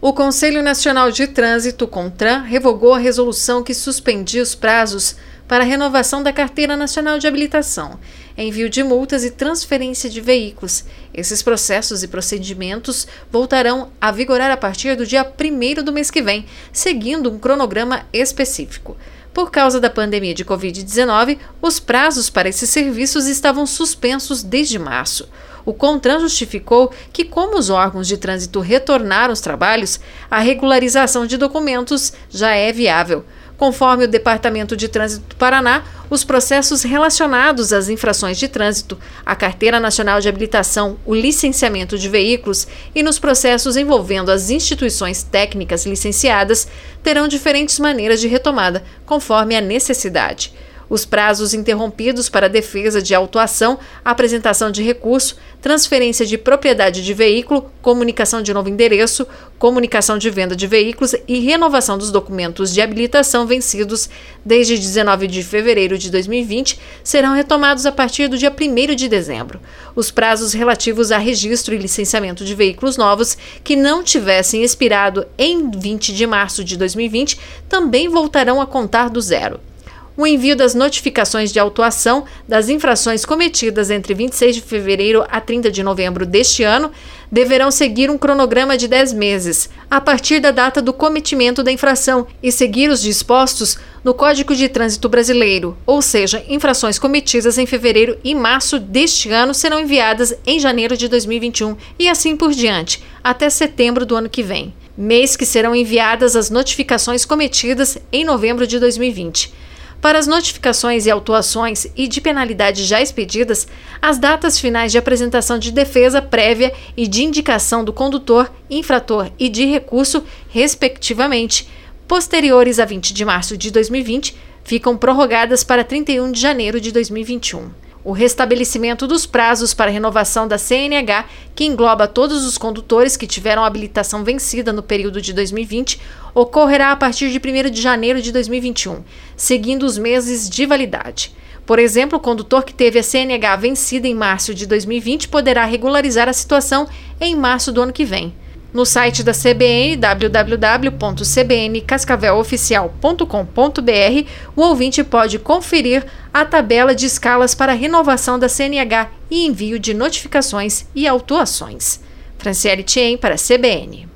O Conselho Nacional de Trânsito, CONTRAN, revogou a resolução que suspendia os prazos para a renovação da Carteira Nacional de Habilitação, envio de multas e transferência de veículos. Esses processos e procedimentos voltarão a vigorar a partir do dia 1º do mês que vem, seguindo um cronograma específico. Por causa da pandemia de Covid-19, os prazos para esses serviços estavam suspensos desde março. O CONTRAN justificou que, como os órgãos de trânsito retornaram aos trabalhos, a regularização de documentos já é viável. Conforme o Departamento de Trânsito do Paraná, os processos relacionados às infrações de trânsito, a Carteira Nacional de Habilitação, o licenciamento de veículos e nos processos envolvendo as instituições técnicas licenciadas terão diferentes maneiras de retomada, conforme a necessidade. Os prazos interrompidos para defesa de autuação, apresentação de recurso, transferência de propriedade de veículo, comunicação de novo endereço, comunicação de venda de veículos e renovação dos documentos de habilitação vencidos desde 19 de fevereiro de 2020 serão retomados a partir do dia 1º de dezembro. Os prazos relativos a registro e licenciamento de veículos novos que não tivessem expirado em 20 de março de 2020 também voltarão a contar do zero. O envio das notificações de autuação das infrações cometidas entre 26 de fevereiro a 30 de novembro deste ano deverão seguir um cronograma de 10 meses, a partir da data do cometimento da infração, e seguir os dispostos no Código de Trânsito Brasileiro, ou seja, infrações cometidas em fevereiro e março deste ano serão enviadas em janeiro de 2021 e assim por diante, até setembro do ano que vem, mês que serão enviadas as notificações cometidas em novembro de 2020. Para as notificações e autuações e de penalidades já expedidas, as datas finais de apresentação de defesa prévia e de indicação do condutor, infrator e de recurso, respectivamente, posteriores a 20 de março de 2020, ficam prorrogadas para 31 de janeiro de 2021. O restabelecimento dos prazos para renovação da CNH, que engloba todos os condutores que tiveram habilitação vencida no período de 2020, ocorrerá a partir de 1º de janeiro de 2021, seguindo os meses de validade. Por exemplo, o condutor que teve a CNH vencida em março de 2020 poderá regularizar a situação em março do ano que vem. No site da CBN, www.cbncascaveloficial.com.br, o ouvinte pode conferir a tabela de escalas para renovação da CNH e envio de notificações e autuações. Franciele Tien para a CBN.